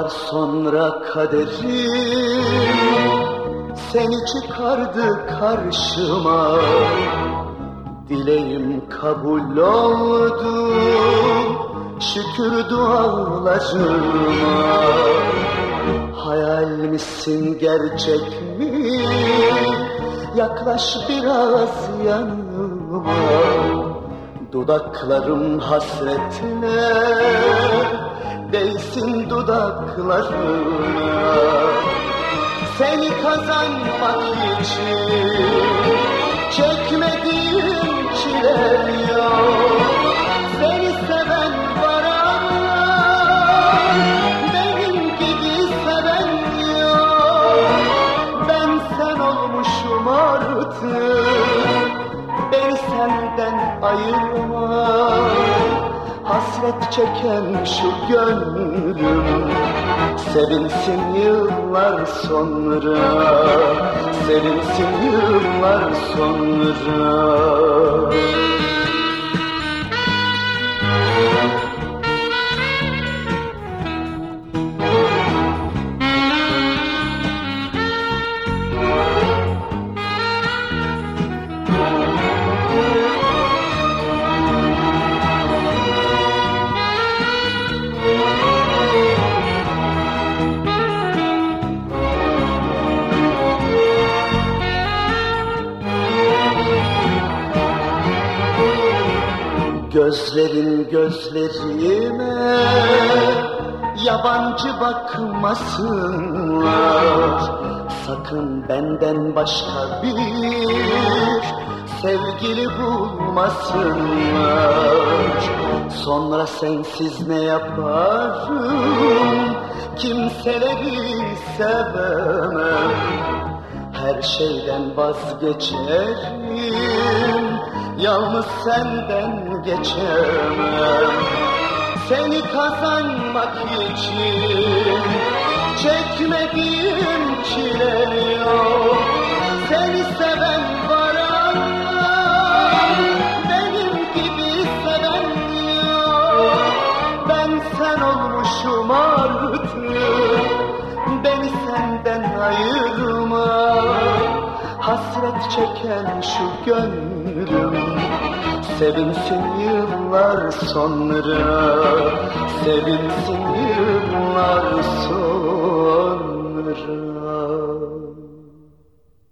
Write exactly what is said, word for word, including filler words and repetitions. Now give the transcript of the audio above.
Yıllar sonra kaderim seni çıkardı karşıma. Dileğim kabul oldu, şükür dualarıma. Hayal misin gerçek mi? Yaklaş biraz yanıma. Dudaklarım hasretle değsin dudaklarına. Seni kazanmak için çekmediğim çile yok. Seni seven var ama benim gibi seven yok. Ben sen olmuşum artık, beni senden ayırma. Hasret çeken şu gönlüm sevinsin yıllar sonra, sevinsin yıllar sonra. Gözlerin gözlerime yabancı bakmasınlar. Sakın benden başka bir sevgili bulmasınlar. Sonra sensiz ne yaparım, kimseleri sevemem. Her şeyden vazgeçerim, yalnız senden geçemem. Seni kazanmak için çekmediğim çile yok. Seni seven var ama benim gibi seven yok. Ben sen olmuşum artık, beni senden ayırma. Hasret çeken şu gönlüm sevinsin yıllar sonra, sevinsin yıllar sonra.